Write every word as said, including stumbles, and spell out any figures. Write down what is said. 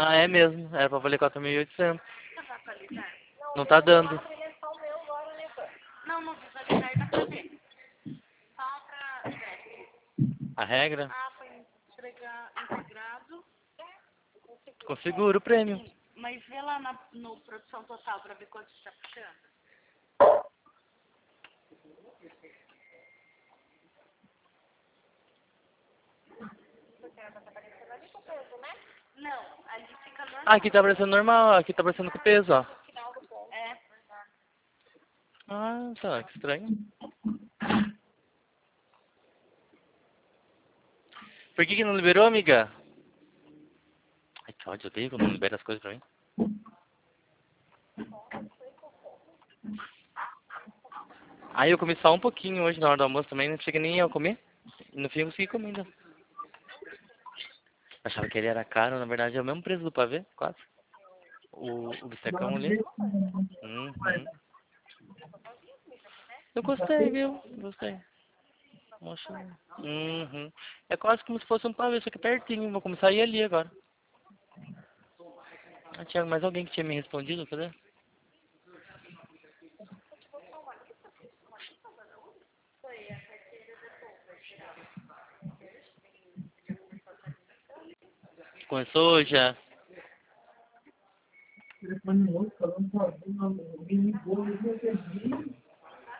Ah, é mesmo. Era pra valer quatro mil e oitocentos. Não tá dando. Não, não visualizar dá pra ver. Só pra ver. A regra? Ah, foi entregar, integrado. Configura o prêmio. Mas vê lá na, no produção total pra ver quanto está puxando. Não, ali fica normal. Ah, aqui tá aparecendo normal. Aqui tá aparecendo com peso, ó. É. Ah, tá. Que estranho. Por que que não liberou, amiga? Ai, que ódio, eu odeio quando não libera as coisas pra mim. Aí eu comi só um pouquinho hoje na hora do almoço também, não cheguei nem a comer. E no fim eu consegui comer ainda. Achava que ele era caro, na verdade é o mesmo preço do pavê, quase. O, o bistecão ali. Uhum. Eu gostei, viu? Gostei. Nossa. Uhum. É quase como se fosse um pavê, só que pertinho. Vou começar a ir ali agora. Ah, tinha mais alguém que tinha me respondido, cadê? Começou já. Telefone outro, falando sozinho, me ligou, eu não perdi.